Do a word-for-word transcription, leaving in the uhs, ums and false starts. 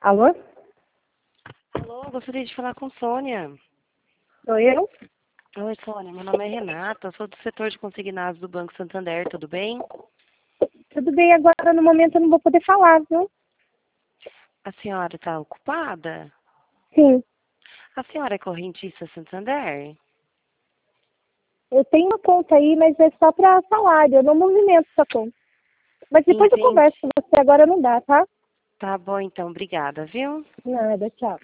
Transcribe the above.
Alô? Alô, gostaria de falar com Sônia. Sou eu? Oi, Sônia, meu nome é Renata, eu sou do setor de consignados do Banco Santander, tudo bem? Tudo bem, agora no momento eu não vou poder falar, viu? A senhora está ocupada? Sim, A senhora é correntista Santander? eu tenho uma conta aí, mas é só para salário, eu não movimento essa conta. Mas depois eu Entendi. converso com você, agora não dá, tá? Tá bom então, obrigada, viu? Nada, tchau.